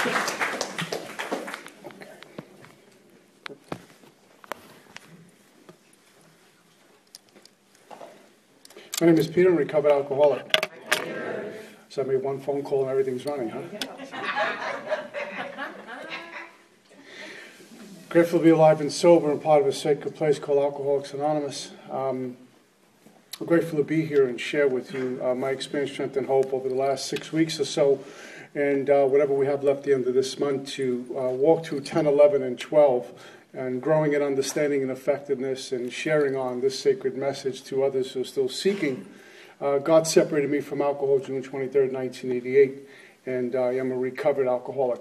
My name is Peter, I'm a recovered alcoholic. So I made one phone call and everything's running, huh? Grateful to be alive and sober and part of a sacred place called Alcoholics Anonymous. I'm grateful to be here and share with you my experience, strength, and hope over the last 6 weeks or so, and whatever we have left at the end of this month to walk through 10, 11, and 12, and growing in understanding and effectiveness and sharing on this sacred message to others who are still seeking. God separated me from alcohol June 23rd, 1988, and I am a recovered alcoholic.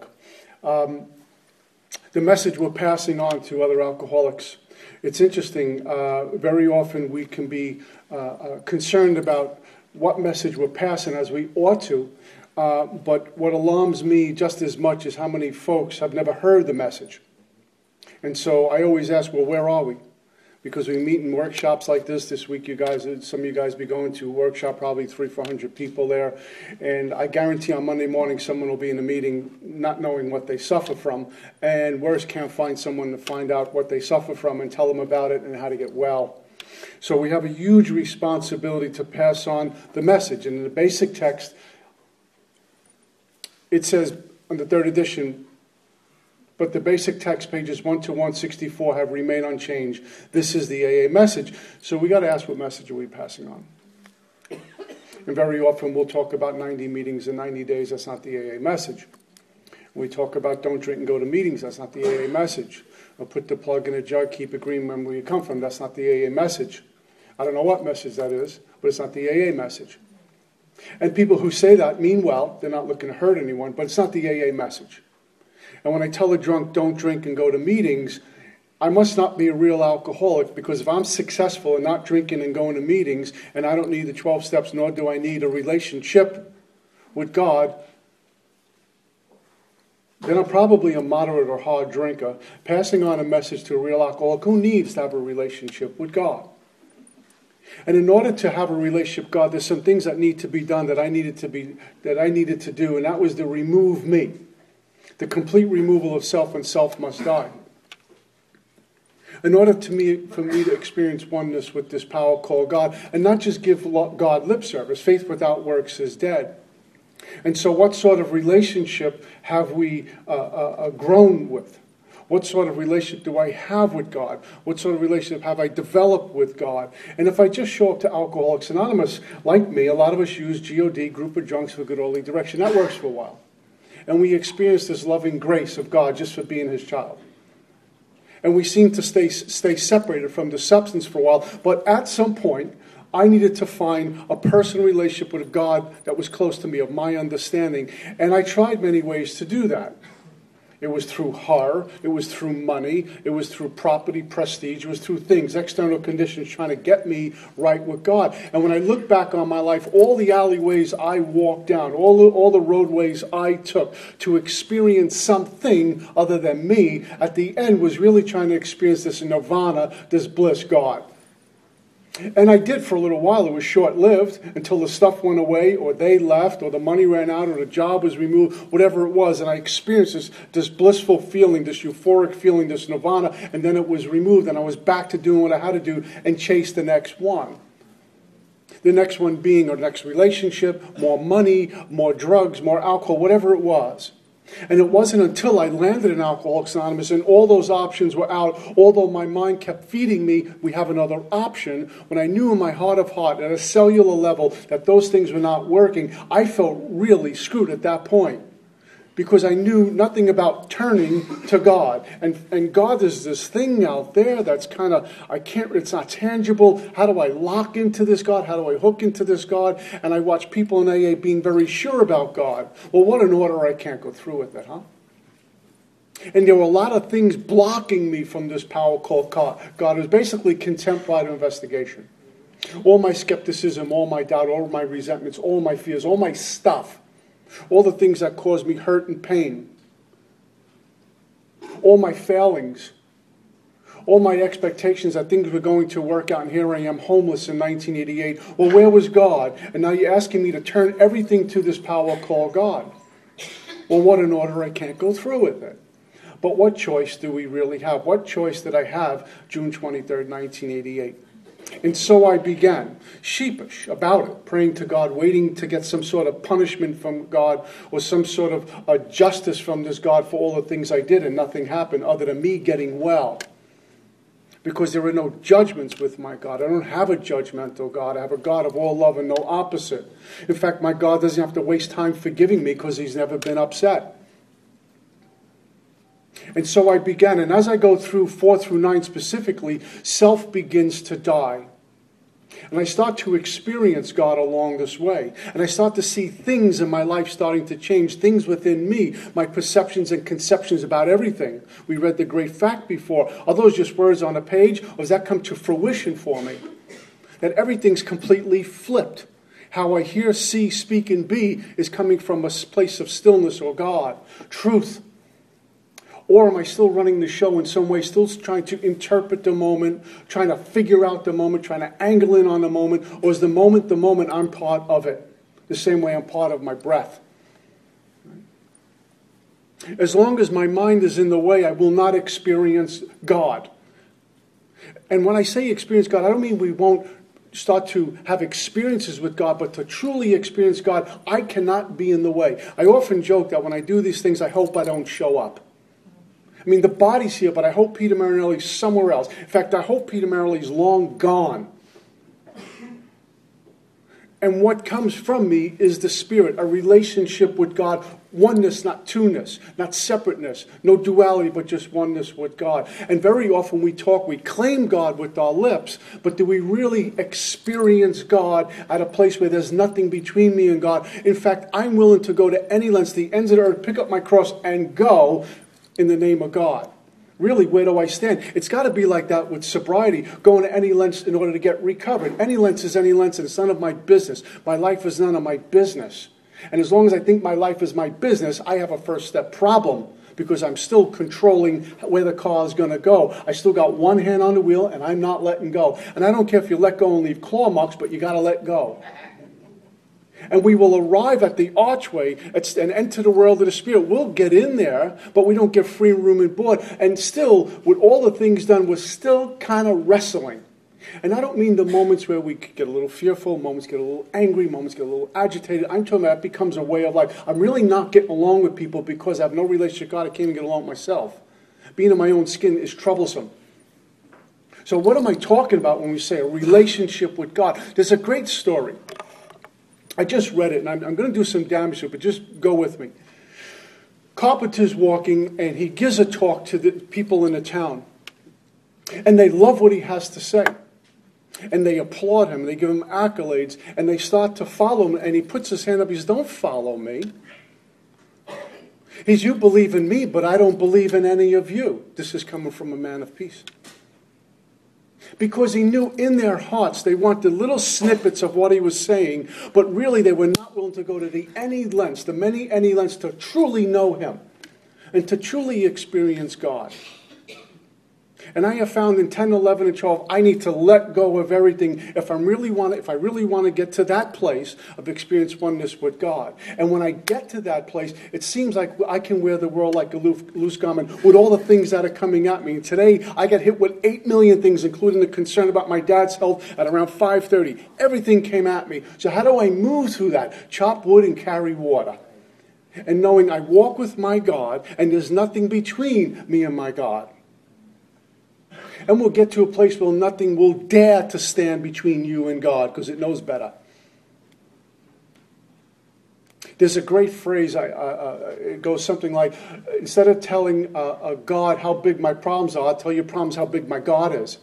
The message we're passing on to other alcoholics, it's interesting. Very often we can be concerned about what message we're passing as we ought to, but what alarms me just as much is how many folks have never heard the message. And so I always ask, well, where are we? Because we meet in workshops like this week, you guys, some of you guys be going to a workshop, probably 300-400 people there. And I guarantee on Monday morning someone will be in a meeting not knowing what they suffer from. And worse, can't find someone to find out what they suffer from and tell them about it and how to get well. So we have a huge responsibility to pass on the message. And in the basic text, it says on the third edition, but the basic text, pages 1 to 164, have remained unchanged. This is the AA message. So we got to ask, what message are we passing on? And very often we'll talk about 90 meetings in 90 days. That's not the AA message. We talk about don't drink and go to meetings. That's not the AA message. Or put the plug in a jug, keep it green, remember where you come from. That's not the AA message. I don't know what message that is, but it's not the AA message. And people who say that mean well. They're not looking to hurt anyone, but it's not the AA message. And when I tell a drunk, don't drink and go to meetings, I must not be a real alcoholic, because if I'm successful in not drinking and going to meetings, and I don't need the 12 steps, nor do I need a relationship with God, then I'm probably a moderate or hard drinker, passing on a message to a real alcoholic who needs to have a relationship with God. And in order to have a relationship with God, there's some things that need to be done that I needed to do, and that was to remove me. The complete removal of self, and self must die. In order for me to experience oneness with this power called God, and not just give God lip service, faith without works is dead. And so what sort of relationship have we grown with? What sort of relationship do I have with God? What sort of relationship have I developed with God? And if I just show up to Alcoholics Anonymous, like me, a lot of us use GOD, Group of Drunks for Good Orderly Direction. That works for a while. And we experience this loving grace of God just for being His child. And we seem to stay separated from the substance for a while. But at some point, I needed to find a personal relationship with a God that was close to me, of my understanding. And I tried many ways to do that. It was through horror, it was through money, it was through property, prestige, it was through things, external conditions trying to get me right with God. And when I look back on my life, all the alleyways I walked down, all the roadways I took to experience something other than me, at the end was really trying to experience this nirvana, this bliss God. And I did for a little while. It was short-lived until the stuff went away, or they left, or the money ran out, or the job was removed, whatever it was. And I experienced this blissful feeling, this euphoric feeling, this nirvana, and then it was removed, and I was back to doing what I had to do and chase the next one. The next one being our next relationship, more money, more drugs, more alcohol, whatever it was. And it wasn't until I landed in Alcoholics Anonymous and all those options were out, although my mind kept feeding me, we have another option, when I knew in my heart of heart, at a cellular level, that those things were not working, I felt really screwed at that point. Because I knew nothing about turning to God. And God is this thing out there that's kind of, it's not tangible. How do I lock into this God? How do I hook into this God? And I watch people in AA being very sure about God. Well, what an order, I can't go through with that, huh? And there were a lot of things blocking me from this power called God. God was basically contempt, pride, and investigation. All my skepticism, all my doubt, all my resentments, all my fears, all my stuff. All the things that caused me hurt and pain. All my failings. All my expectations that things were going to work out, and here I am homeless in 1988. Well, where was God? And now you're asking me to turn everything to this power called God. Well, what an order, I can't go through with it. But what choice do we really have? What choice did I have June 23rd, 1988? And so I began, sheepish about it, praying to God, waiting to get some sort of punishment from God or some sort of justice from this God for all the things I did, and nothing happened other than me getting well. Because there are no judgments with my God. I don't have a judgmental God. I have a God of all love and no opposite. In fact, my God doesn't have to waste time forgiving me because he's never been upset. And so I began, and as I go through 4 through 9 specifically, self begins to die. And I start to experience God along this way. And I start to see things in my life starting to change, things within me, my perceptions and conceptions about everything. We read the great fact before. Are those just words on a page, or does that come to fruition for me? That everything's completely flipped. How I hear, see, speak, and be is coming from a place of stillness or God, truth. Or am I still running the show in some way, still trying to interpret the moment, trying to figure out the moment, trying to angle in on the moment? Or is the moment I'm part of it? The same way I'm part of my breath. As long as my mind is in the way, I will not experience God. And when I say experience God, I don't mean we won't start to have experiences with God, but to truly experience God, I cannot be in the way. I often joke that when I do these things, I hope I don't show up. I mean, the body's here, but I hope Peter Marinelli's somewhere else. In fact, I hope Peter Marinelli's long gone. And what comes from me is the Spirit, a relationship with God, oneness, not two-ness, not separateness, no duality, but just oneness with God. And very often we claim God with our lips, but do we really experience God at a place where there's nothing between me and God? In fact, I'm willing to go to any lengths, the ends of the earth, pick up my cross and go in the name of God. Really, where do I stand? It's got to be like that with sobriety, going to any lengths in order to get recovered. Any lengths is any lengths, and it's none of my business. My life is none of my business. And as long as I think my life is my business, I have a first step problem because I'm still controlling where the car is going to go. I still got one hand on the wheel, and I'm not letting go. And I don't care if you let go and leave claw marks, but you got to let go. And we will arrive at the archway and enter the world of the Spirit. We'll get in there, but we don't get free room and board. And still, with all the things done, we're still kind of wrestling. And I don't mean the moments where we get a little fearful, moments get a little angry, moments get a little agitated. I'm talking about that becomes a way of life. I'm really not getting along with people because I have no relationship with God. I can't even get along with myself. Being in my own skin is troublesome. So what am I talking about when we say a relationship with God? There's a great story. I just read it, and I'm going to do some damage to it, but just go with me. Carpenter's walking, and he gives a talk to the people in the town. And they love what he has to say. And they applaud him, and they give him accolades, and they start to follow him. And he puts his hand up, he says, "Don't follow me." He says, "You believe in me, but I don't believe in any of you." This is coming from a man of peace. Because he knew in their hearts they wanted little snippets of what he was saying, but really they were not willing to go to the any lengths to truly know him and to truly experience God. And I have found in 10, 11, and 12, I need to let go of everything if I really want to get to that place of experience oneness with God. And when I get to that place, it seems like I can wear the world like a loose garment with all the things that are coming at me. And today, I get hit with 8 million things, including the concern about my dad's health at around 5:30. Everything came at me. So how do I move through that? Chop wood and carry water. And knowing I walk with my God, and there's nothing between me and my God. And we'll get to a place where nothing will dare to stand between you and God because it knows better. There's a great phrase, it goes something like, instead of telling God how big my problems are, I'll tell your problems how big my God is.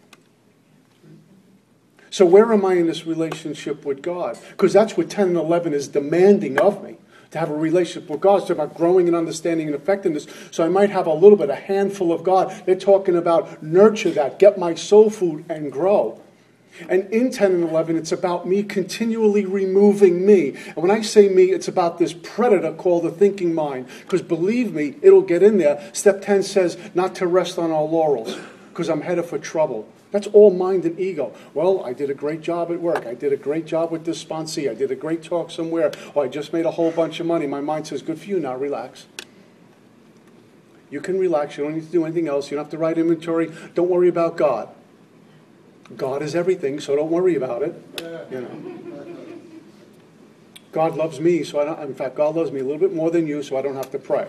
So where am I in this relationship with God? Because that's what 10 and 11 is demanding of me. To have a relationship with God. It's about growing in understanding and effectiveness. So I might have a little bit, a handful of God. They're talking about nurture that, get my soul food and grow. And in 10 and 11, it's about me continually removing me. And when I say me, it's about this predator called the thinking mind. Because believe me, it'll get in there. Step 10 says not to rest on our laurels. because I'm headed for trouble. That's all mind and ego. Well, I did a great job at work. I did a great job with this sponsee. I did a great talk somewhere. Or I just made a whole bunch of money. My mind says, good for you, now relax. You can relax. You don't need to do anything else. You don't have to write inventory. Don't worry about God. God is everything, so don't worry about it. You know. God loves me, so I don't. In fact, God loves me a little bit more than you, so I don't have to pray.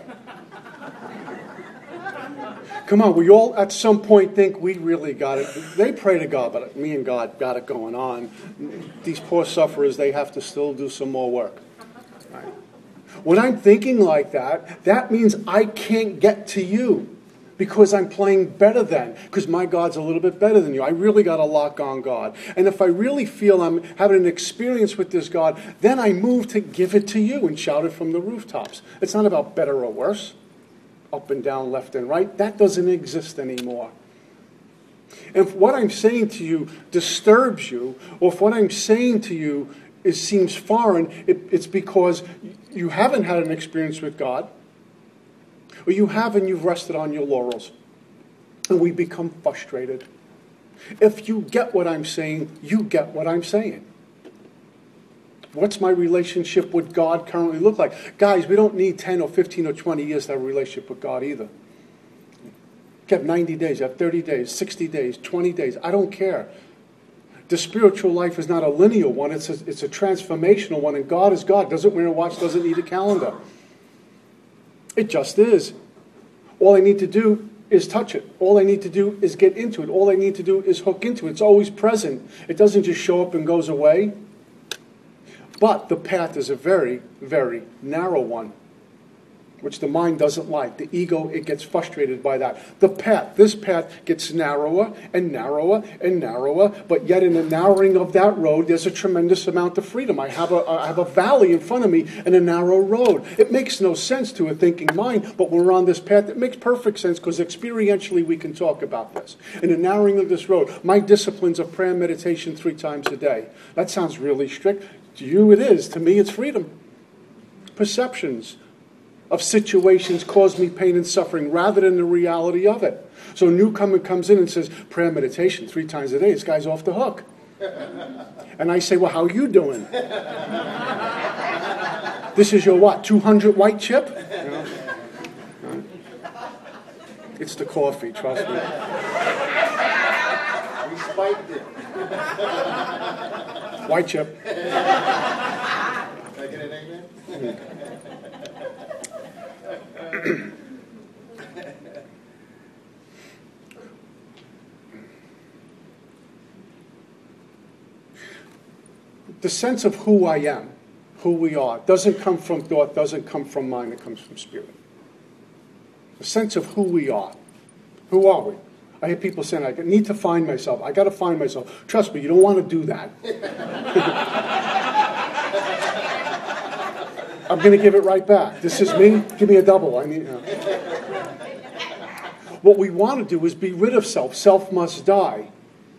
Come on, we all at some point think we really got it. They pray to God, but me and God got it going on. These poor sufferers, they have to still do some more work. Right? When I'm thinking like that, that means I can't get to you because I'm playing better than, because my God's a little bit better than you. I really got to lock on God. And if I really feel I'm having an experience with this God, then I move to give it to you and shout it from the rooftops. It's not about better or worse. Up and down, left and right, that doesn't exist anymore. And if what I'm saying to you disturbs you, or if what I'm saying to you seems foreign, it's because you haven't had an experience with God, or you have and you've rested on your laurels, and we become frustrated. If you get what I'm saying, you get what I'm saying. What's my relationship with God currently look like? Guys, we don't need 10 or 15 or 20 years to have a relationship with God either. You have 90 days, you have 30 days, 60 days, 20 days. I don't care. The spiritual life is not a linear one. It's a transformational one. And God is God. Doesn't wear a watch, doesn't need a calendar. It just is. All I need to do is touch it. All I need to do is get into it. All I need to do is hook into it. It's always present. It doesn't just show up and goes away. But the path is a very, very narrow one, which the mind doesn't like. The ego, it gets frustrated by that. This path gets narrower and narrower and narrower, but yet in the narrowing of that road, there's a tremendous amount of freedom. I have a valley in front of me and a narrow road. It makes no sense to a thinking mind, but we're on this path. It makes perfect sense because experientially we can talk about this. In the narrowing of this road, my disciplines of prayer and meditation 3 times a day. That sounds really strict. To you it is. To me it's freedom. Perceptions of situations cause me pain and suffering rather than the reality of it. So a newcomer comes in and says, prayer and meditation 3 times a day. This guy's off the hook. And I say, well, how are you doing? This is your what, 200 white chip? You know? It's the coffee, trust me. We spiked it. White chip. Can I get an amen? The sense of who I am, who we are, doesn't come from thought, doesn't come from mind, it comes from spirit. The sense of who we are. Who are we? I hear people saying, I need to find myself. I got to find myself. Trust me, you don't want to do that. I'm going to give it right back. This is me. Give me a double. What we want to do is be rid of self. Self must die.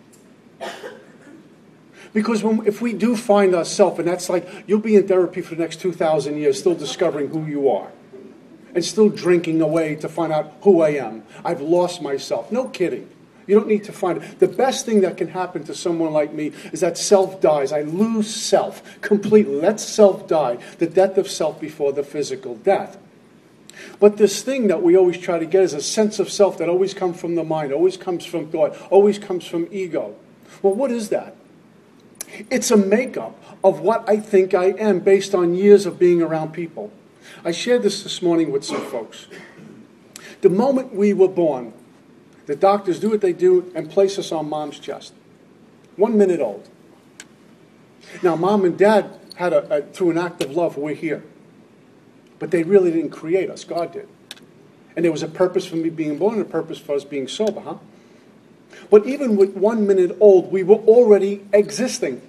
Because if we do find ourselves, and that's like, you'll be in therapy for the next 2,000 years still discovering who you are. And still drinking away to find out who I am. I've lost myself. No kidding. You don't need to find it. The best thing that can happen to someone like me is that self dies. I lose self completely. Let self die. The death of self before the physical death. But this thing that we always try to get is a sense of self that always comes from the mind, always comes from thought, always comes from ego. Well, what is that? It's a makeup of what I think I am based on years of being around people. I shared this morning with some folks. The moment we were born, the doctors do what they do and place us on mom's chest. 1 minute old. Now, mom and dad had through an act of love, we're here. But they really didn't create us. God did. And there was a purpose for me being born and a purpose for us being sober, huh? But even with 1 minute old, we were already existing.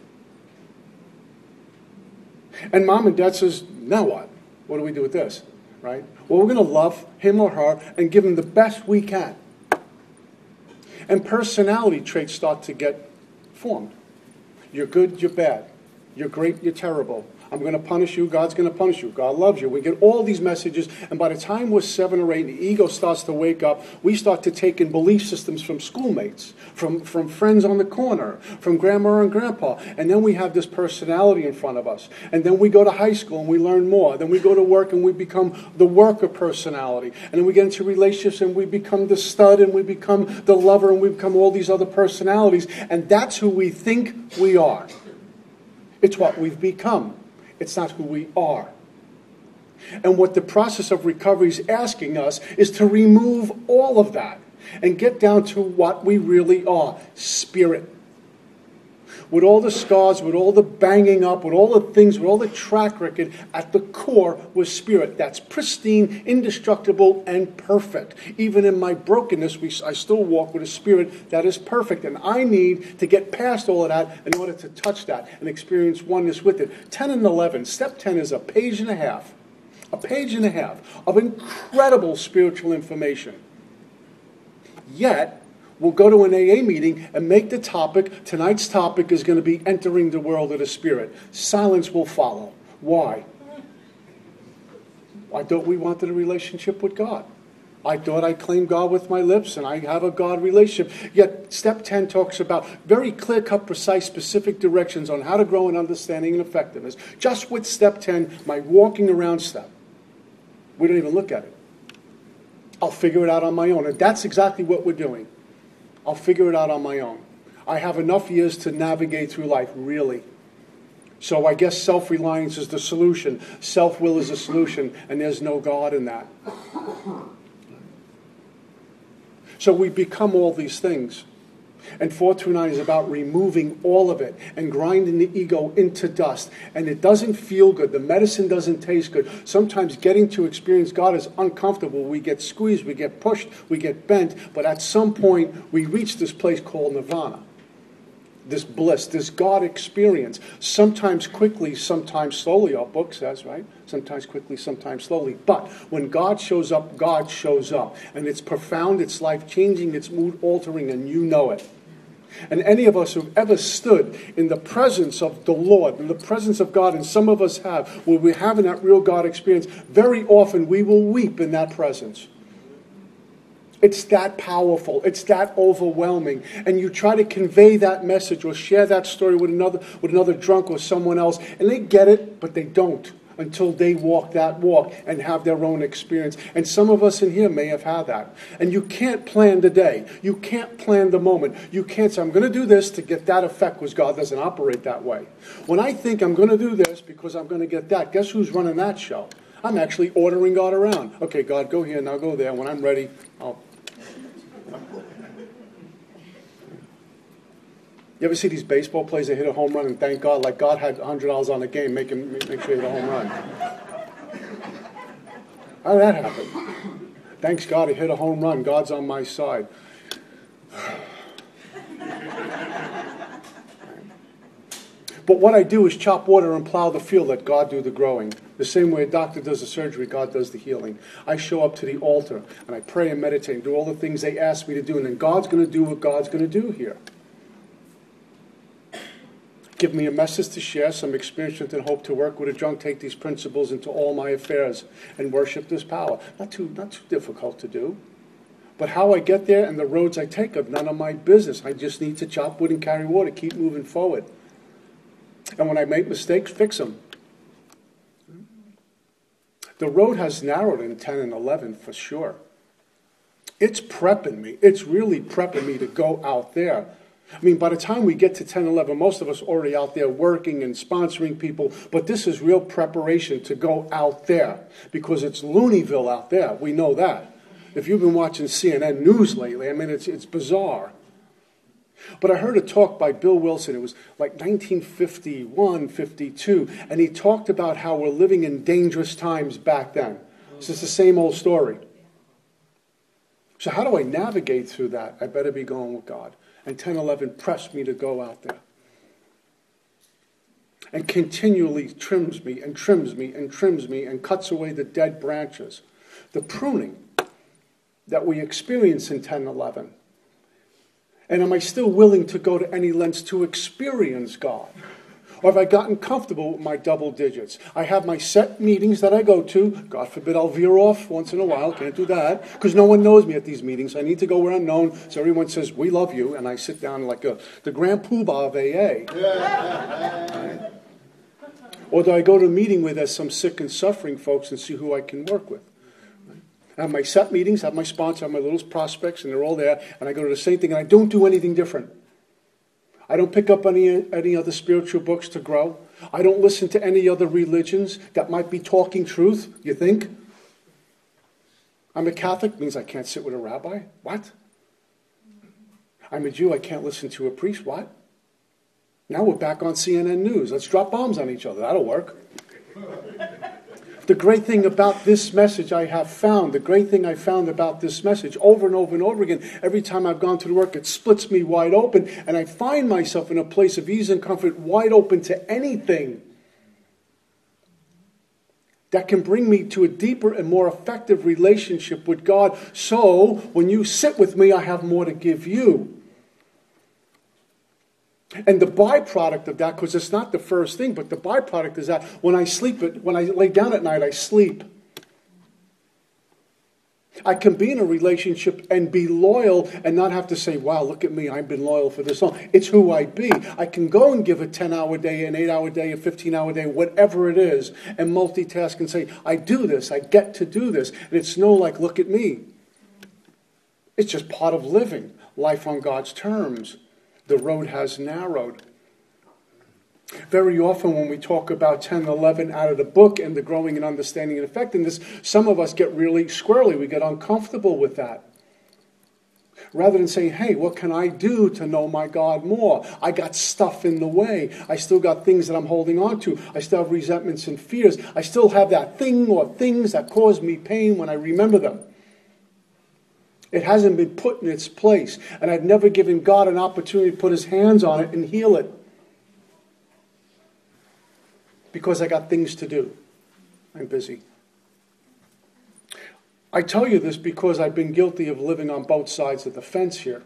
And mom and dad says, now what? What do we do with this? Right? Well, we're going to love him or her and give him the best we can. And personality traits start to get formed. You're good, you're bad. You're great, you're terrible. I'm going to punish you. God's going to punish you. God loves you. We get all these messages. And by the time we're 7 or 8, the ego starts to wake up. We start to take in belief systems from schoolmates, from friends on the corner, from grandma and grandpa. And then we have this personality in front of us. And then we go to high school and we learn more. Then we go to work and we become the worker personality. And then we get into relationships and we become the stud and we become the lover and we become all these other personalities. And that's who we think we are. It's what we've become. It's not who we are. And what the process of recovery is asking us is to remove all of that and get down to what we really are, spirit. With all the scars, with all the banging up, with all the things, with all the track record, at the core was spirit. That's pristine, indestructible, and perfect. Even in my brokenness, I still walk with a spirit that is perfect. And I need to get past all of that in order to touch that and experience oneness with it. 10 and 11. Step 10 is a page and a half. A page and a half of incredible spiritual information. Yet, we'll go to an AA meeting and make the topic, tonight's topic is going to be entering the world of the Spirit. Silence will follow. Why? I thought we wanted a relationship with God. I thought I claimed God with my lips and I have a God relationship. Yet step 10 talks about very clear-cut, precise, specific directions on how to grow in understanding and effectiveness. Just with step 10, my walking around step. We don't even look at it. I'll figure it out on my own. And that's exactly what we're doing. I'll figure it out on my own. I have enough years to navigate through life, really. So I guess self-reliance is the solution. Self-will is the solution, and there's no God in that. So we become all these things. And 429 is about removing all of it and grinding the ego into dust. And it doesn't feel good. The medicine doesn't taste good. Sometimes getting to experience God is uncomfortable. We get squeezed, we get pushed, we get bent. But at some point, we reach this place called nirvana. This bliss, this God experience. Sometimes quickly, sometimes slowly. Our book says, right? Sometimes quickly, sometimes slowly. But when God shows up, God shows up. And it's profound, it's life-changing, it's mood-altering, and you know it. And any of us who've ever stood in the presence of the Lord, in the presence of God, and some of us have, where we're having that real God experience, very often we will weep in that presence. It's that powerful. It's that overwhelming. And you try to convey that message or share that story with another drunk or someone else, and they get it, but they don't until they walk that walk and have their own experience. And some of us in here may have had that. And you can't plan the day. You can't plan the moment. You can't say, I'm going to do this to get that effect, because God doesn't operate that way. When I think I'm going to do this because I'm going to get that, guess who's running that show? I'm actually ordering God around. Okay, God, go here, now go there. When I'm ready, I'll... You ever see these baseball players that hit a home run and thank God, like God had $100 on the game, make sure he hit a home run? How did that happen? Thanks God he hit a home run. God's on my side. But what I do is chop water and plow the field, let God do the growing. The same way a doctor does the surgery, God does the healing. I show up to the altar and I pray and meditate and do all the things they ask me to do, and then God's going to do what God's going to do here. Give me a message to share, some experience, and hope to work with a drunk, take these principles into all my affairs and worship this power. Not too difficult to do. But how I get there and the roads I take are none of my business. I just need to chop wood and carry water, keep moving forward. And when I make mistakes, fix them. The road has narrowed in 10 and 11 for sure. It's prepping me. It's really prepping me to go out there. I mean, by the time we get to 10, 11, most of us are already out there working and sponsoring people, but this is real preparation to go out there, because it's Looneyville out there. We know that. If you've been watching CNN News lately, I mean, it's bizarre. But I heard a talk by Bill Wilson. It was like 1951, 52, and he talked about how we're living in dangerous times back then. So it's the same old story. So how do I navigate through that? I better be going with God. And 10, 11 pressed me to go out there. And continually trims me and trims me and trims me and cuts away the dead branches. The pruning that we experience in 10, 11. And am I still willing to go to any lengths to experience God? Or have I gotten comfortable with my double digits? I have my set meetings that I go to. God forbid I'll veer off once in a while. Can't do that. Because no one knows me at these meetings. I need to go where I'm known. So everyone says, we love you. And I sit down like the grand poobah of AA. Right? Or do I go to a meeting where there's some sick and suffering folks and see who I can work with? I have my set meetings, I have my sponsor, I have my little prospects, and they're all there. And I go to the same thing, and I don't do anything different. I don't pick up any other spiritual books to grow. I don't listen to any other religions that might be talking truth, you think? I'm a Catholic, means I can't sit with a rabbi. What? I'm a Jew, I can't listen to a priest. What? Now we're back on CNN News. Let's drop bombs on each other. That'll work. The great thing about this message I found about this message over and over and over again, every time I've gone to the work, it splits me wide open, and I find myself in a place of ease and comfort, wide open to anything that can bring me to a deeper and more effective relationship with God. So, when you sit with me, I have more to give you. And the byproduct of that, because it's not the first thing, but the byproduct is that when I lay down at night, I sleep. I can be in a relationship and be loyal and not have to say, wow, look at me, I've been loyal for this long. It's who I be. I can go and give a 10-hour day, an 8-hour day, a 15-hour day, whatever it is, and multitask and say, I do this, I get to do this. And it's no like, look at me. It's just part of living life on God's terms. The road has narrowed. Very often when we talk about 10 and 11 out of the book and the growing and understanding and effectiveness, some of us get really squirrely. We get uncomfortable with that. Rather than saying, hey, what can I do to know my God more? I got stuff in the way. I still got things that I'm holding on to. I still have resentments and fears. I still have that thing or things that cause me pain when I remember them. It hasn't been put in its place. And I've never given God an opportunity to put his hands on it and heal it. Because I got things to do. I'm busy. I tell you this because I've been guilty of living on both sides of the fence here.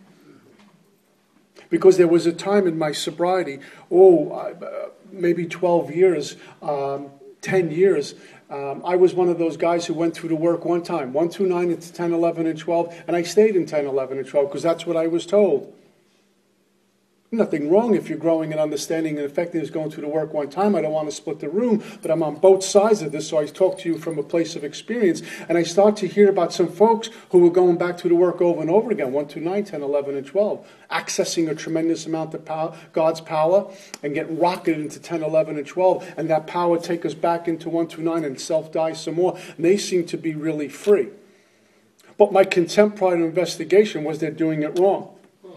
Because there was a time in my sobriety, maybe 12 years, 10 years, I was one of those guys who went through the work one time, 1 through 9 into 10, 11, and 12, and I stayed in 10, 11, and 12 because that's what I was told. Nothing wrong if you're growing in understanding and effectiveness going through the work one time. I don't want to split the room, but I'm on both sides of this, so I talk to you from a place of experience, and I start to hear about some folks who were going back to the work over and over again, 1 through 9, 10, 11, and 12, accessing a tremendous amount of power, God's power, and getting rocketed into 10, 11, and 12, and that power take us back into 1 through 9 and self-die some more, and they seem to be really free. But my contempt, pride, and investigation was they're doing it wrong.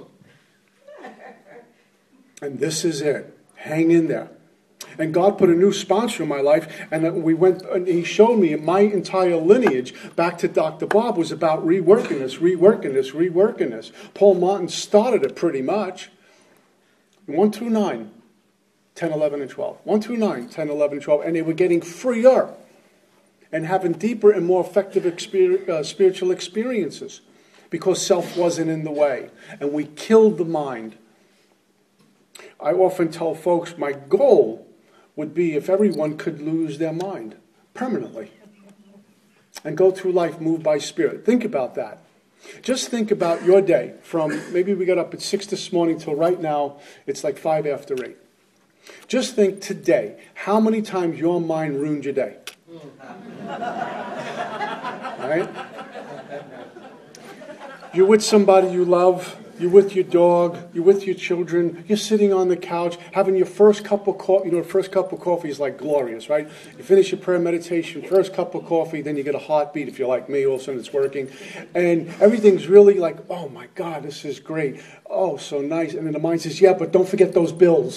And this is it. Hang in there. And God put a new sponsor in my life, and we went, and he showed me my entire lineage back to Dr. Bob was about reworking this. Paul Martin started it pretty much. 1 through 9, 10, 11, and 12. 1 through 9, 10, 11, and 12. And they were getting freer and having deeper and more effective spiritual experiences because self wasn't in the way. And we killed the mind. I often tell folks my goal would be if everyone could lose their mind permanently and go through life moved by spirit. Think about that. Just think about your day from maybe we got up at 6 this morning till right now it's like 5 after 8. Just think today how many times your mind ruined your day. Right? You're with somebody you love. You're with your dog, you're with your children, you're sitting on the couch, having your first cup of coffee. You know, the first cup of coffee is like glorious, right? You finish your prayer meditation, first cup of coffee, then you get a heartbeat if you're like me, all of a sudden it's working. And everything's really like, oh my God, this is great. Oh, so nice. And then the mind says, yeah, but don't forget those bills.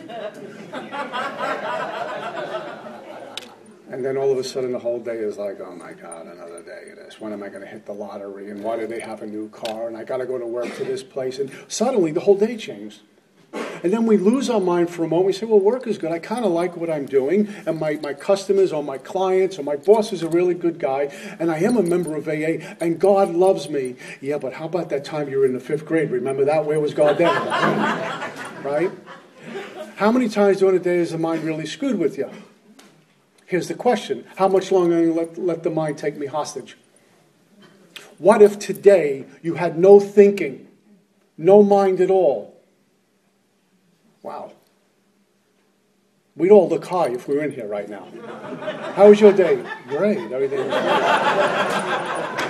And then all of a sudden the whole day is like, oh my God, another day of this. When am I going to hit the lottery? And why do they have a new car? And I got to go to work to this place. And suddenly the whole day changed. And then we lose our mind for a moment. We say, well, work is good. I kind of like what I'm doing. And my customers or my clients or my boss is a really good guy. And I am a member of AA. And God loves me. Yeah, but how about that time you were in the 5th grade? Remember that? Where was God then? Right? How many times during the day is the mind really screwed with you? Here's the question. How much longer are you going to let the mind take me hostage? What if today you had no thinking, no mind at all? Wow. We'd all look high if we were in here right now. How was your day? Great. Everything was great.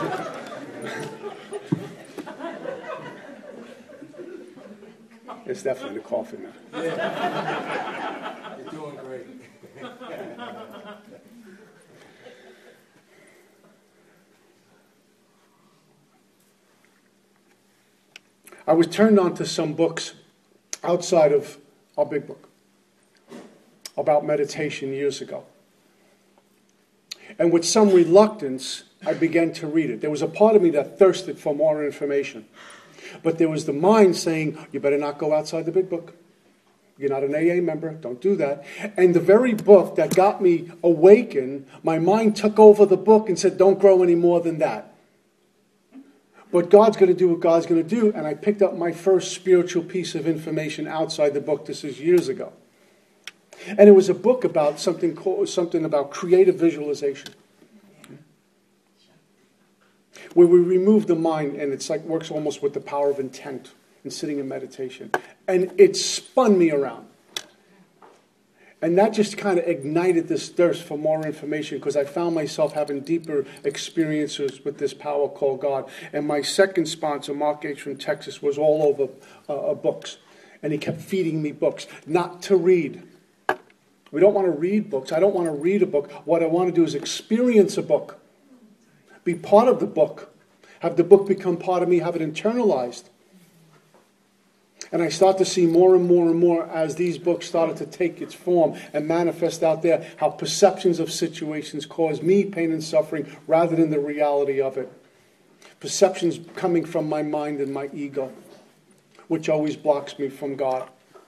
It's definitely the coffee now. Yeah. You're doing great. I was turned on to some books outside of our big book about meditation years ago. And with some reluctance, I began to read it. There was a part of me that thirsted for more information. But there was the mind saying, you better not go outside the big book. You're not an AA member. Don't do that. And the very book that got me awakened, my mind took over the book and said, don't grow any more than that. But God's going to do what God's going to do. And I picked up my first spiritual piece of information outside the book. This is years ago. And it was a book about something about creative visualization. Where we remove the mind, and it's like works almost with the power of intent and sitting in meditation. And it spun me around. And that just kind of ignited this thirst for more information, because I found myself having deeper experiences with this power called God. And my second sponsor, Mark H. from Texas, was all over books. And he kept feeding me books, not to read. We don't want to read books. I don't want to read a book. What I want to do is experience a book. Be part of the book. Have the book become part of me. Have it internalized. And I start to see more and more and more as these books started to take its form and manifest out there, how perceptions of situations cause me pain and suffering rather than the reality of it. Perceptions coming from my mind and my ego, which always blocks me from God.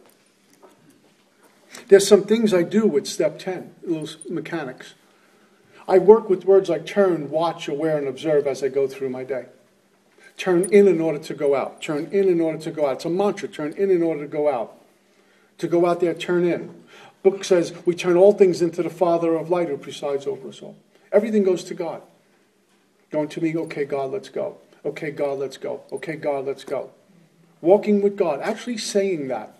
There's some things I do with step 10, little mechanics. I work with words like turn, watch, aware, and observe as I go through my day. Turn in order to go out. Turn in order to go out. It's a mantra. Turn in order to go out. To go out there, turn in. Book says we turn all things into the Father of light who presides over us all. Everything goes to God. Going to me, okay, God, let's go. Okay, God, let's go. Okay, God, let's go. Walking with God. Actually saying that.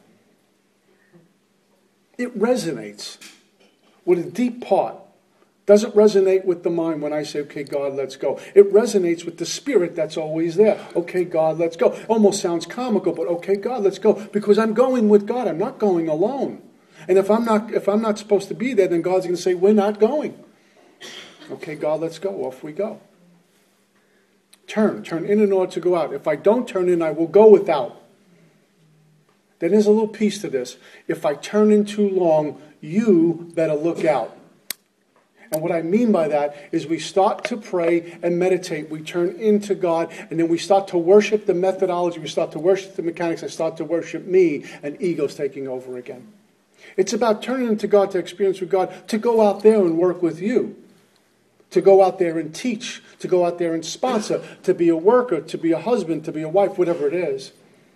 It resonates with a deep part. Doesn't resonate with the mind when I say, okay, God, let's go. It resonates with the spirit that's always there. Okay, God, let's go. Almost sounds comical, but okay, God, let's go. Because I'm going with God. I'm not going alone. And if I'm not supposed to be there, then God's going to say, we're not going. Okay, God, let's go. Off we go. Turn in order to go out. If I don't turn in, I will go without. Then there's a little piece to this. If I turn in too long, you better look out. And what I mean by that is we start to pray and meditate. We turn into God, and then we start to worship the methodology. We start to worship the mechanics. I start to worship me, and ego's taking over again. It's about turning into God, to experience with God, to go out there and work with you, to go out there and teach, to go out there and sponsor, to be a worker, to be a husband, to be a wife, whatever it is.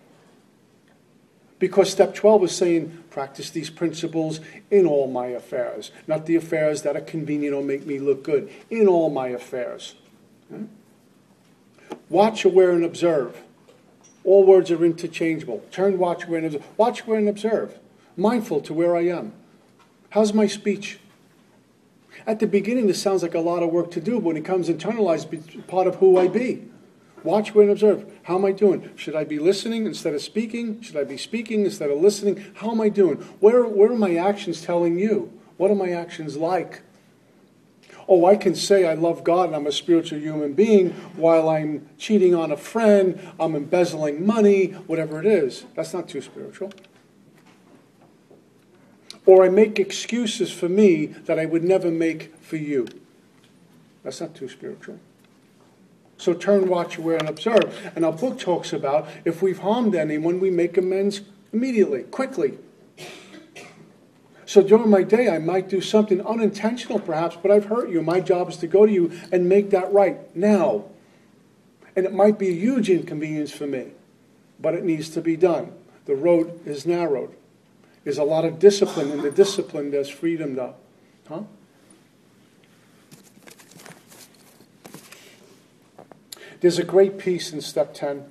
Because step 12 is saying, practice these principles in all my affairs. Not the affairs that are convenient or make me look good. In all my affairs. Watch, aware, and observe. All words are interchangeable. Turn, watch, aware, and observe. Watch, aware, and observe. Mindful to where I am. How's my speech? At the beginning, this sounds like a lot of work to do, but when it comes internalized, it's part of who I be. Watch, wait, and observe. How am I doing? Should I be listening instead of speaking? Should I be speaking instead of listening? How am I doing? Where are my actions telling you? What are my actions like? Oh, I can say I love God and I'm a spiritual human being while I'm cheating on a friend, I'm embezzling money, whatever it is. That's not too spiritual. Or I make excuses for me that I would never make for you. That's not too spiritual. So turn, watch, aware, and observe. And our book talks about if we've harmed anyone, we make amends immediately, quickly. So during my day, I might do something unintentional perhaps, but I've hurt you. My job is to go to you and make that right now. And it might be a huge inconvenience for me, but it needs to be done. The road is narrowed. There's a lot of discipline. In the discipline, there's freedom, though. Huh? There's a great piece in step 10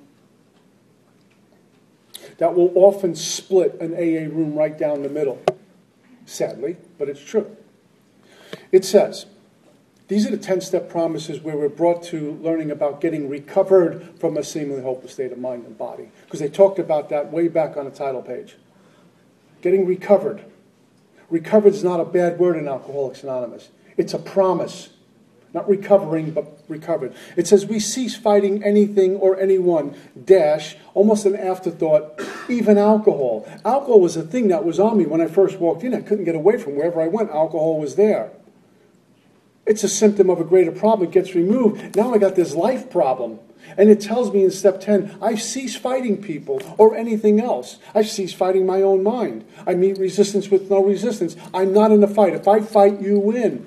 that will often split an AA room right down the middle. Sadly, but it's true. It says, these are the 10-step promises where we're brought to learning about getting recovered from a seemingly hopeless state of mind and body. Because they talked about that way back on the title page. Getting recovered. Recovered is not a bad word in Alcoholics Anonymous. It's a promise. Not recovering, but recovered. It says, we cease fighting anything or anyone, almost an afterthought, even alcohol. Alcohol was a thing that was on me when I first walked in. I couldn't get away from wherever I went. Alcohol was there. It's a symptom of a greater problem. It gets removed. Now I got this life problem. And it tells me in step 10, I've ceased fighting people or anything else. I've ceased fighting my own mind. I meet resistance with no resistance. I'm not in a fight. If I fight, you win.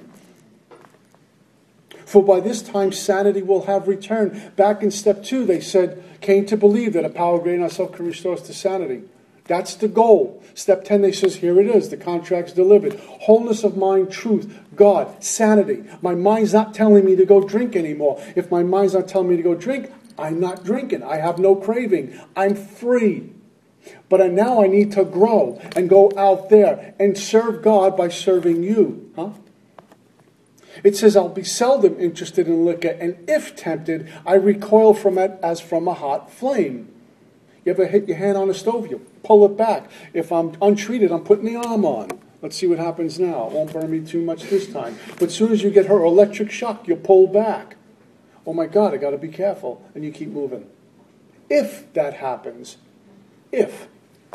For by this time, sanity will have returned. Back in step 2, they said, came to believe that a power greater than ourselves can restore us to sanity. That's the goal. Step 10, they says, here it is. The contract's delivered. Wholeness of mind, truth, God, sanity. My mind's not telling me to go drink anymore. If my mind's not telling me to go drink, I'm not drinking. I have no craving. I'm free. But now I need to grow and go out there and serve God by serving you. Huh? It says, I'll be seldom interested in liquor, and if tempted, I recoil from it as from a hot flame. You ever hit your hand on a stove? You pull it back. If I'm untreated, I'm putting the arm on. Let's see what happens now. It won't burn me too much this time. But as soon as you get her electric shock, you pull back. Oh my God, I got to be careful. And you keep moving. If that happens, if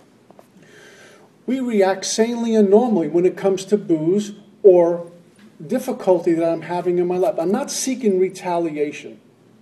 we react sanely and normally when it comes to booze or difficulty that I'm having in my life. I'm not seeking retaliation.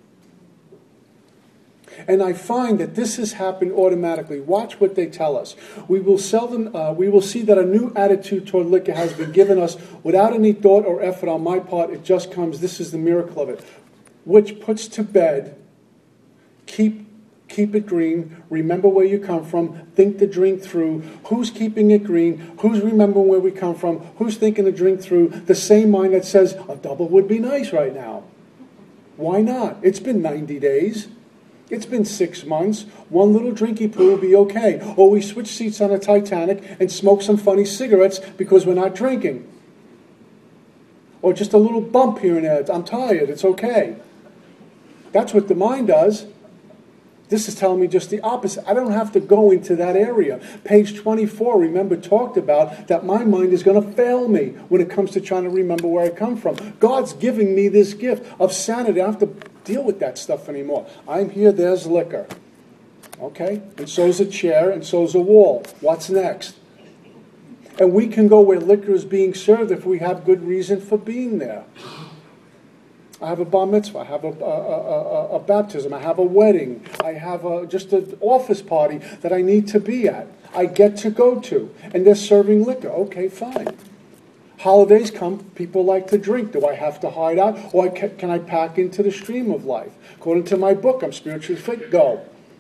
And I find that this has happened automatically. Watch what they tell us. We will see that a new attitude toward liquor has been given us without any thought or effort on my part. It just comes. This is the miracle of it. Which puts to bed, keep it green, remember where you come from, think the drink through. Who's keeping it green? Who's remembering where we come from? Who's thinking the drink through? The same mind that says, a double would be nice right now. Why not? It's been 90 days. It's been 6 months. One little drinky poo will be okay. Or we switch seats on a Titanic and smoke some funny cigarettes because we're not drinking. Or just a little bump here and there. I'm tired. It's okay. That's what the mind does. This is telling me just the opposite. I don't have to go into that area. Page 24, remember, talked about that my mind is going to fail me when it comes to trying to remember where I come from. God's giving me this gift of sanity. I don't have to deal with that stuff anymore. I'm here, there's liquor. Okay? And so's a chair, and so's a wall. What's next? And we can go where liquor is being served if we have good reason for being there. I have a bar mitzvah, I have a baptism, I have a wedding, I have just an office party that I need to be at. I get to go to, and they're serving liquor. Okay, fine. Holidays come, people like to drink. Do I have to hide out, or can I pack into the stream of life? According to my book, I'm spiritually fit. Go.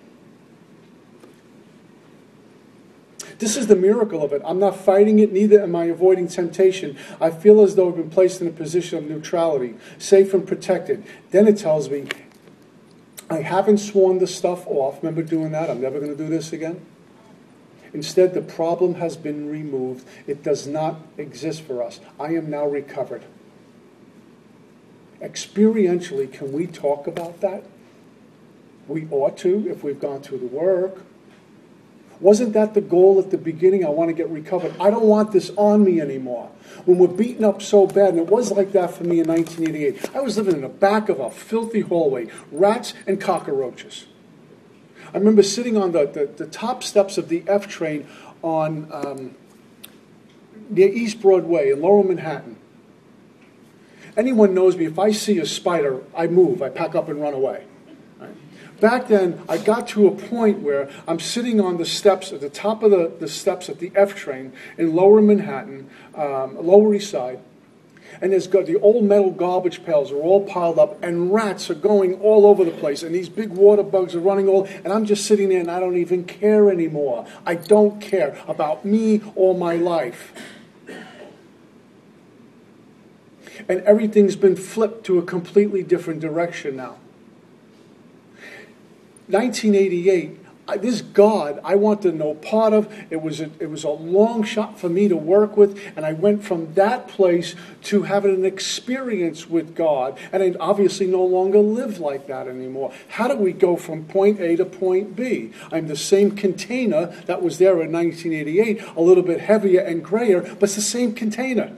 This is the miracle of it. I'm not fighting it, neither am I avoiding temptation. I feel as though I've been placed in a position of neutrality, safe and protected. Then it tells me, I haven't sworn the stuff off. Remember doing that? I'm never going to do this again. Instead, the problem has been removed. It does not exist for us. I am now recovered. Experientially, can we talk about that? We ought to if we've gone through the work. Wasn't that the goal at the beginning? I want to get recovered. I don't want this on me anymore. When we're beaten up so bad, and it was like that for me in 1988. I was living in the back of a filthy hallway, rats and cockroaches. I remember sitting on the top steps of the F train on near East Broadway in Lower Manhattan. Anyone knows me, if I see a spider, I move, I pack up and run away. Back then, I got to a point where I'm sitting on the steps, at the top of the steps at the F train in Lower Manhattan, Lower East Side, And there's got the old metal garbage pails are all piled up, and rats are going all over the place, and these big water bugs are running all, and I'm just sitting there and I don't even care anymore. I don't care about me or my life. And everything's been flipped to a completely different direction now. 1988, this God I wanted to know part of. It was a long shot for me to work with, and I went from that place to having an experience with God, and I obviously no longer live like that anymore. How do we go from point A to point B? I'm the same container that was there in 1988, a little bit heavier and grayer, but it's the same container.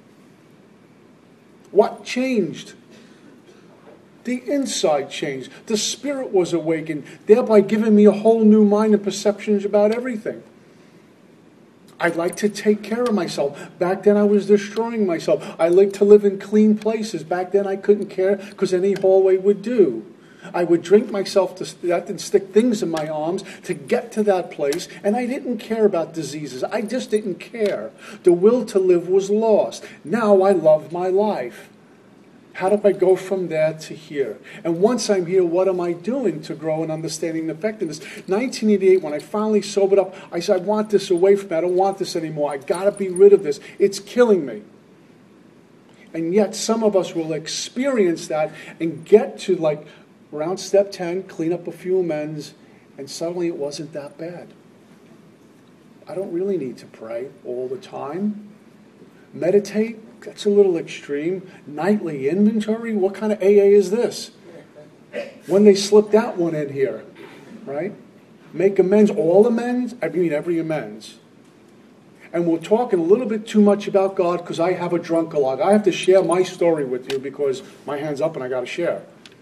What changed? The inside changed. The Spirit was awakened, thereby giving me a whole new mind and perceptions about everything. I'd like to take care of myself. Back then I was destroying myself. I like to live in clean places. Back then I couldn't care because any hallway would do. I would drink myself to death and stick things in my arms to get to that place, and I didn't care about diseases. I just didn't care. The will to live was lost. Now I love my life. How do I go from there to here? And once I'm here, what am I doing to grow in understanding and effectiveness? 1988, when I finally sobered up, I said, I want this away from me. I don't want this anymore. I got to be rid of this. It's killing me. And yet some of us will experience that and get to like around step 10, clean up a few amends, and suddenly it wasn't that bad. I don't really need to pray all the time. Meditate. That's a little extreme. Nightly inventory? What kind of AA is this? When they slip that one in here, right? Make amends, all amends? I mean every amends. And we're talking a little bit too much about God because I have a drunk-a-log. I have to share my story with you because my hand's up and I got to share.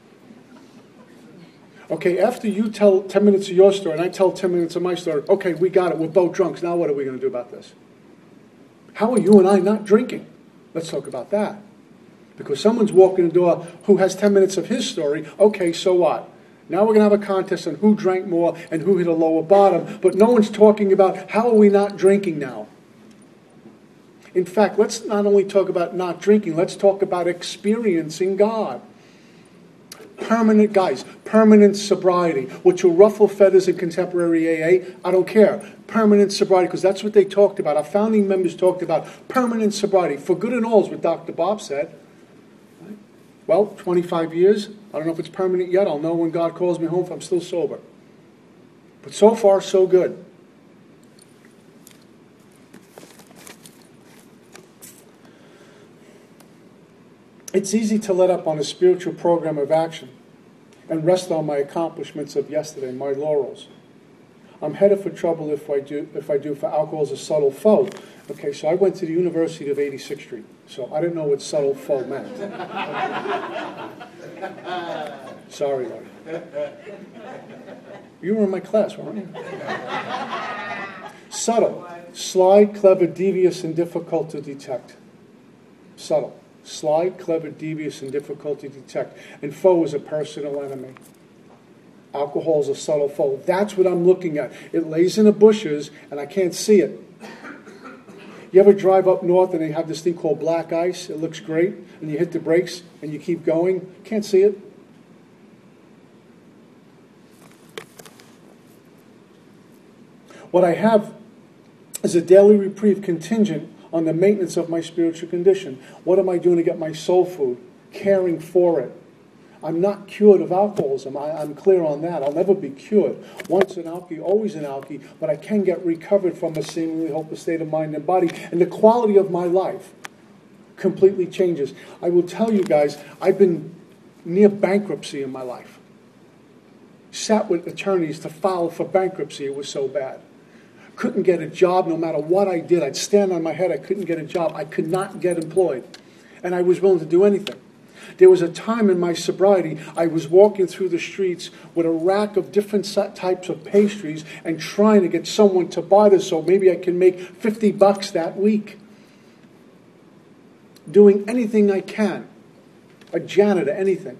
Okay, after you tell 10 minutes of your story and I tell 10 minutes of my story, okay, we got it. We're both drunks. Now what are we going to do about this? How are you and I not drinking? Let's talk about that. Because someone's walking the door who has 10 minutes of his story. Okay, so what? Now we're going to have a contest on who drank more and who hit a lower bottom. But no one's talking about how are we not drinking now. In fact, let's not only talk about not drinking. Let's talk about experiencing God. Permanent sobriety, which will ruffle feathers in contemporary AA. I don't care. Permanent sobriety, because that's what they talked about. Our founding members talked about permanent sobriety. For good and all is what Dr. Bob said. Right? Well, 25 years. I don't know if it's permanent yet. I'll know when God calls me home if I'm still sober. But so far, so good. It's easy to let up on a spiritual program of action and rest on my accomplishments of yesterday, my laurels. I'm headed for trouble if I do, for alcohol is a subtle foe. Okay, so I went to the University of 86th Street, so I didn't know what subtle foe meant. Sorry, Lord. You were in my class, weren't you? Subtle, sly, clever, devious, and difficult to detect. Subtle. Sly, clever, devious, and difficult to detect. And foe is a personal enemy. Alcohol is a subtle foe. That's what I'm looking at. It lays in the bushes, and I can't see it. You ever drive up north and they have this thing called black ice? It looks great, and you hit the brakes, and you keep going. Can't see it. What I have is a daily reprieve contingent on the maintenance of my spiritual condition. What am I doing to get my soul food? Caring for it. I'm not cured of alcoholism. I'm clear on that. I'll never be cured. Once an alkie, always an alkie, but I can get recovered from a seemingly hopeless state of mind and body. And the quality of my life completely changes. I will tell you guys, I've been near bankruptcy in my life. Sat with attorneys to file for bankruptcy. It was so bad. Couldn't get a job no matter what I did. I'd stand on my head. I couldn't get a job. I could not get employed. And I was willing to do anything. There was a time in my sobriety, I was walking through the streets with a rack of different types of pastries and trying to get someone to buy this so maybe I can make $50 that week. Doing anything I can. A janitor, anything.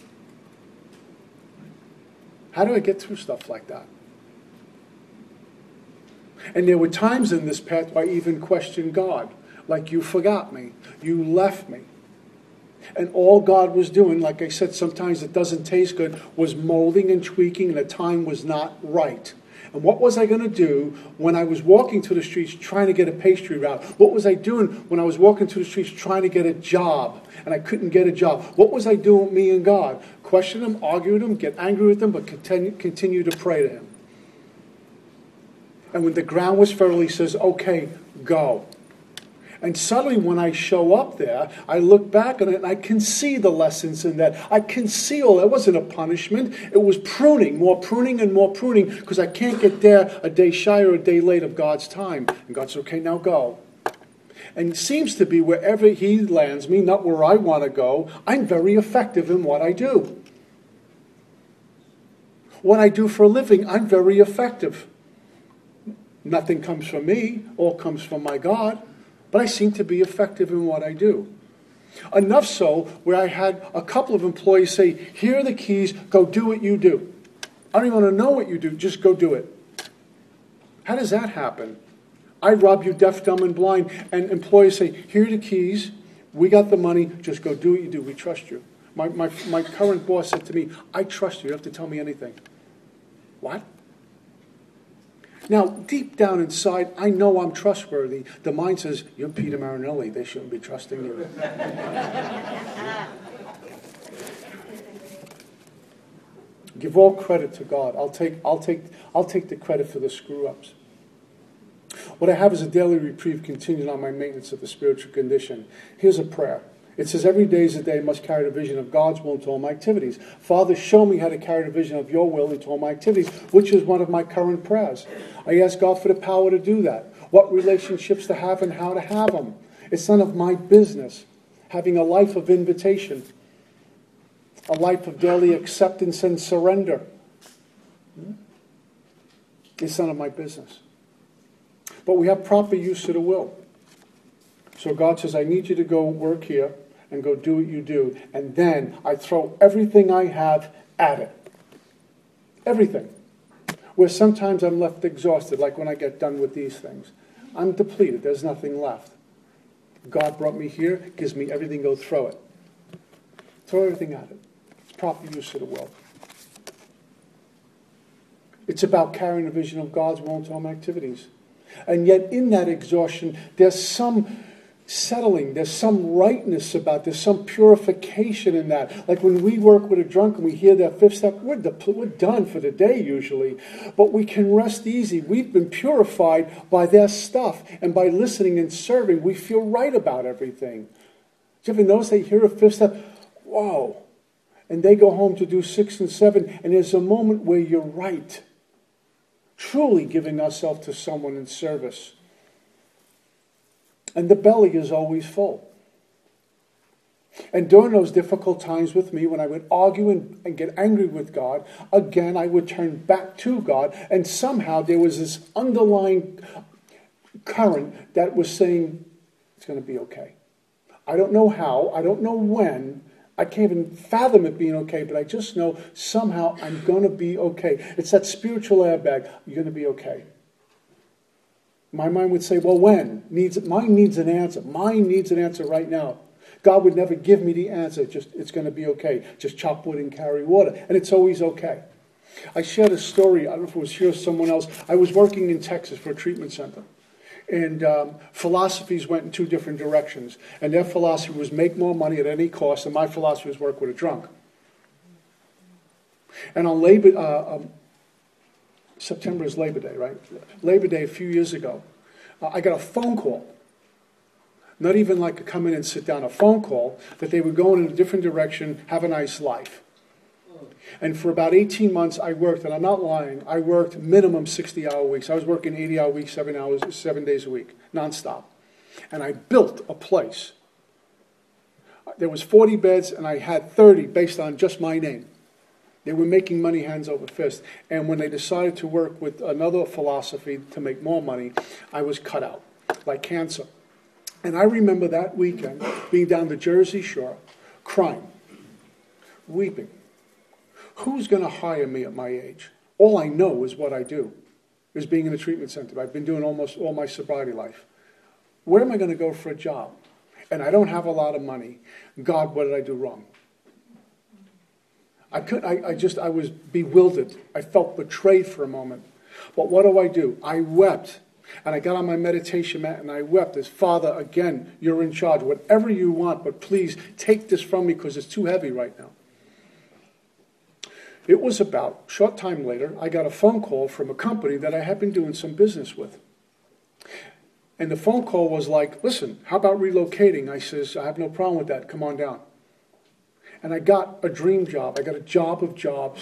How do I get through stuff like that? And there were times in this path where I even questioned God. like you forgot me, you left me. And all God was doing, like I said, sometimes it doesn't taste good, was molding and tweaking, and the time was not right. And what was I going to do when I was walking through the streets trying to get a pastry route? What was I doing when I was walking through the streets trying to get a job and I couldn't get a job? What was I doing with me and God? Question him, argue with him, get angry with him, but continue to pray to him. And when the ground was fertile, he says, okay, go. And suddenly when I show up there, I look back on it and I can see the lessons in that. I can see all that. It wasn't a punishment. It was pruning, more pruning and more pruning, because I can't get there a day shy or a day late of God's time. And God says, okay, now go. And it seems to be wherever he lands me, not where I want to go, I'm very effective in what I do. What I do for a living, I'm very effective. Nothing comes from me, all comes from my God. But I seem to be effective in what I do. Enough so where I had a couple of employees say, here are the keys, go do what you do. I don't even want to know what you do, just go do it. How does that happen? I rob you deaf, dumb, and blind, and employees say, here are the keys, we got the money, just go do what you do, we trust you. My current boss said to me, I trust you, you don't have to tell me anything. What? Now, deep down inside, I know I'm trustworthy. The mind says, you're Peter Marinelli. They shouldn't be trusting you. Give all credit to God. I'll take the credit for the screw-ups. What I have is a daily reprieve contingent on my maintenance of the spiritual condition. Here's a prayer. It says, every day is a day I must carry the vision of God's will into all my activities. Father, show me how to carry the vision of your will into all my activities, which is one of my current prayers. I ask God for the power to do that. What relationships to have and how to have them. It's none of my business. Having a life of invitation. A life of daily acceptance and surrender. It's none of my business. But we have proper use of the will. So God says, I need you to go work here and go do what you do. And then I throw everything I have at it. Everything. Where sometimes I'm left exhausted, like when I get done with these things. I'm depleted. There's nothing left. God brought me here, gives me everything, go throw it. Throw everything at it. It's proper use of the will. It's about carrying the vision of God's will into all my activities. And yet in that exhaustion, there's some settling, there's some rightness about, there's some purification in that. Like when we work with a drunk and we hear that fifth step, we're done for the day usually. But we can rest easy. We've been purified by their stuff. And by listening and serving, we feel right about everything. Do you ever notice they hear a fifth step? Whoa. And they go home to do 6 and 7. And there's a moment where you're right. Truly giving ourselves to someone in service. And the belly is always full. And during those difficult times with me, when I would argue and get angry with God, again, I would turn back to God. And somehow there was this underlying current that was saying, it's going to be okay. I don't know how. I don't know when. I can't even fathom it being okay, but I just know somehow I'm going to be okay. It's that spiritual airbag. You're going to be okay. My mind would say, well, when? Mine needs an answer. Mine needs an answer right now. God would never give me the answer. Just, it's going to be okay. Just chop wood and carry water. And it's always okay. I shared a story. I don't know if it was here or someone else. I was working in Texas for a treatment center. And philosophies went in 2 different directions. And their philosophy was make more money at any cost. And my philosophy was work with a drunk. And on September is Labor Day, right? Labor Day a few years ago, I got a phone call. Not even like a come in and sit down, a phone call that they were going in a different direction, have a nice life. And for about 18 months I worked, and I'm not lying, I worked minimum 60-hour weeks. I was working 80-hour weeks, 7 days a week, nonstop. And I built a place. There was 40 beds, and I had 30 based on just my name. They were making money hands over fist. And when they decided to work with another philosophy to make more money, I was cut out, like cancer. And I remember that weekend being down the Jersey Shore, crying, weeping. Who's going to hire me at my age? All I know is what I do, is being in a treatment center. I've been doing almost all my sobriety life. Where am I going to go for a job? And I don't have a lot of money. God, what did I do wrong? I was bewildered. I felt betrayed for a moment. But what do? I wept. And I got on my meditation mat and I wept as, Father, again, you're in charge. Whatever you want, but please take this from me because it's too heavy right now. It was about, a short time later, I got a phone call from a company that I had been doing some business with. And the phone call was like, listen, how about relocating? I says, I have no problem with that. Come on down. And I got a dream job. I got a job of jobs.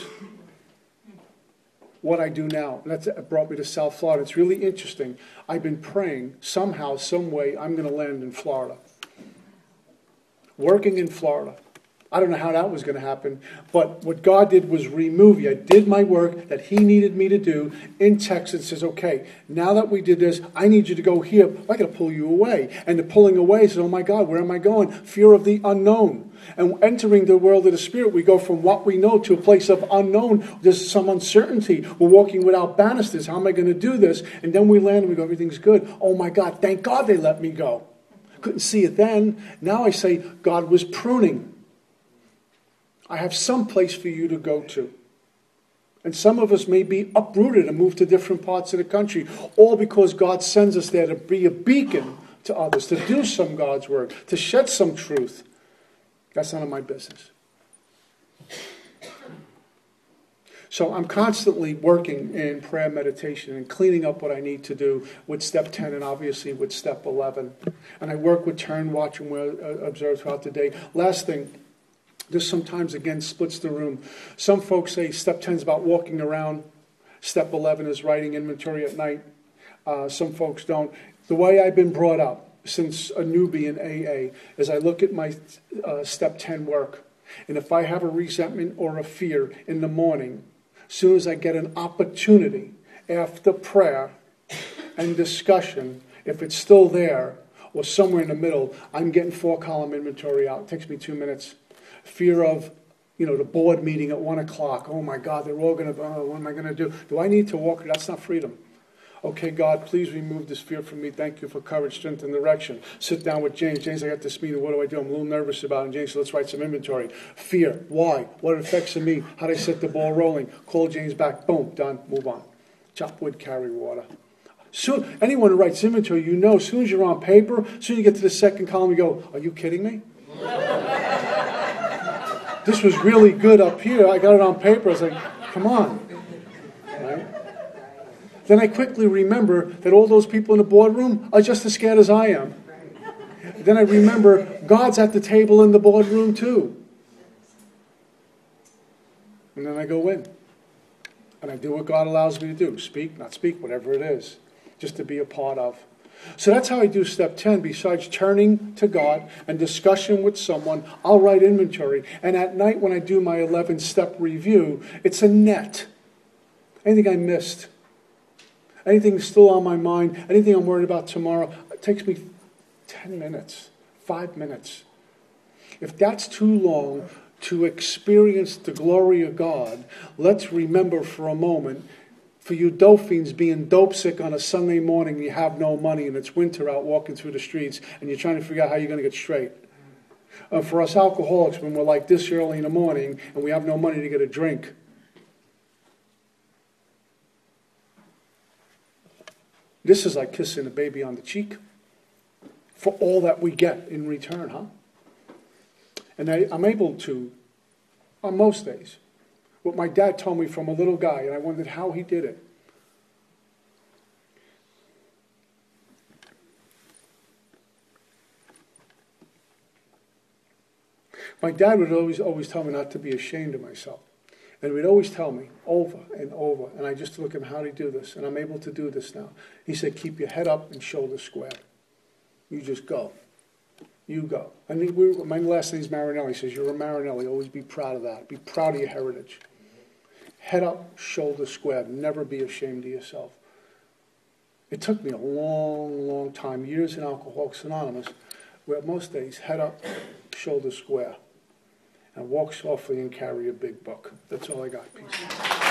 What I do now. And that brought me to South Florida. It's really interesting. I've been praying somehow, some way, I'm going to land in Florida. Working in Florida. I don't know how that was going to happen, but what God did was remove you. I did my work that He needed me to do in Texas. Says, okay, now that we did this, I need you to go here. I got to pull you away. And the pulling away says, oh my God, where am I going? Fear of the unknown. And entering the world of the Spirit, we go from what we know to a place of unknown. There's some uncertainty. We're walking without banisters. How am I going to do this? And then we land and we go, everything's good. Oh my God, thank God they let me go. Couldn't see it then. Now I say God was pruning. I have some place for you to go to. And some of us may be uprooted and moved to different parts of the country, all because God sends us there to be a beacon to others, to do some God's work, to shed some truth. That's none of my business. So I'm constantly working in prayer, meditation, and cleaning up what I need to do with step 10 and obviously with step 11. And I work with turn, watch, and observe throughout the day. Last thing. This sometimes, again, splits the room. Some folks say step 10 is about walking around. Step 11 is writing inventory at night. Some folks don't. The way I've been brought up since a newbie in AA is I look at my step 10 work. And if I have a resentment or a fear in the morning, as soon as I get an opportunity after prayer and discussion, if it's still there or somewhere in the middle, I'm getting 4-column inventory out. It takes me 2 minutes. Fear of, the board meeting at 1 o'clock. Oh my God, they're all going to, what am I going to do? Do I need to walk? That's not freedom. Okay, God, please remove this fear from me. Thank you for courage, strength, and direction. Sit down with James. James, I got this meeting. What do I do? I'm a little nervous about it. And James said, let's write some inventory. Fear. Why? What affects me? How do I set the ball rolling? Call James back. Boom. Done. Move on. Chop wood, carry water. Soon, anyone who writes inventory, as soon as you're on paper, as soon as you get to the second column, you go, are you kidding me? This was really good up here. I got it on paper. I was like, come on. Right? Then I quickly remember that all those people in the boardroom are just as scared as I am. Then I remember God's at the table in the boardroom too. And then I go in. And I do what God allows me to do. Speak, not speak, whatever it is. Just to be a part of. So that's how I do step 10. Besides turning to God and discussion with someone, I'll write inventory. And at night when I do my 11-step review, it's a net. Anything I missed, anything still on my mind, anything I'm worried about tomorrow, it takes me 10 minutes, 5 minutes. If that's too long to experience the glory of God, let's remember for a moment, for you dope fiends being dope sick on a Sunday morning, you have no money and it's winter out walking through the streets and you're trying to figure out how you're going to get straight. For us alcoholics, when we're like this early in the morning and we have no money to get a drink, this is like kissing a baby on the cheek for all that we get in return, huh? And I'm able to, on most days, what my dad told me from a little guy, and I wondered how he did it. My dad would always tell me not to be ashamed of myself. And he would always tell me over and over, and I just look at him, how do you do this? And I'm able to do this now. He said, keep your head up and shoulders square. You just go. You go. I think my last name is Marinelli. He says, you're a Marinelli. Always be proud of that. Be proud of your heritage. Head up, shoulders squared. Never be ashamed of yourself. It took me a long, long time, years in Alcoholics Anonymous, where most days, head up, shoulders square. And walk softly and carry a big book. That's all I got. Peace.